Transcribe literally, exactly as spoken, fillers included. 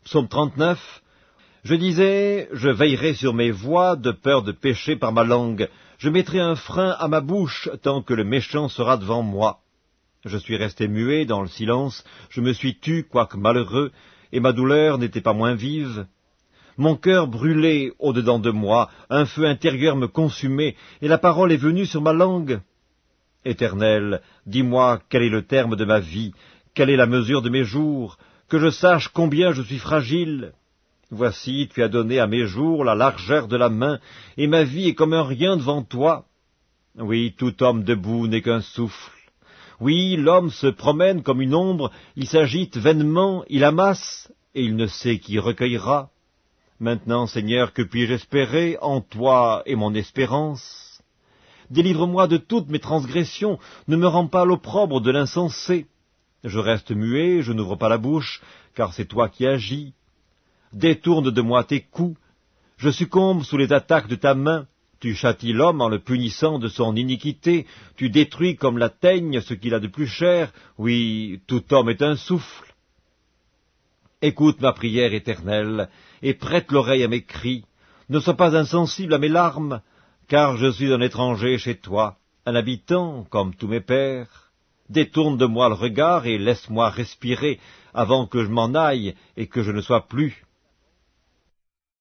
Psaume trente-neuf. Je disais, je veillerai sur mes voies, de peur de pécher par ma langue. Je mettrai un frein à ma bouche, tant que le méchant sera devant moi. Je suis resté muet dans le silence, je me suis tu, quoique malheureux, et ma douleur n'était pas moins vive. Mon cœur brûlait au-dedans de moi, un feu intérieur me consumait, et la parole est venue sur ma langue. Éternel, dis-moi quel est le terme de ma vie, quelle est la mesure de mes jours, que je sache combien je suis fragile. Voici, tu as donné à mes jours la largeur de la main, et ma vie est comme un rien devant toi. Oui, tout homme debout n'est qu'un souffle. Oui, l'homme se promène comme une ombre, il s'agite vainement, il amasse, et il ne sait qui recueillera. Maintenant, Seigneur, que puis-je espérer en toi et mon espérance? Délivre-moi de toutes mes transgressions, ne me rends pas l'opprobre de l'insensé. Je reste muet, je n'ouvre pas la bouche, car c'est toi qui agis. Détourne de moi tes coups, je succombe sous les attaques de ta main. Tu châties l'homme en le punissant de son iniquité, tu détruis comme la teigne ce qu'il a de plus cher. Oui, tout homme est un souffle. Écoute ma prière éternelle, et prête l'oreille à mes cris. Ne sois pas insensible à mes larmes, car je suis un étranger chez toi, un habitant comme tous mes pères. Détourne de moi le regard et laisse-moi respirer avant que je m'en aille et que je ne sois plus.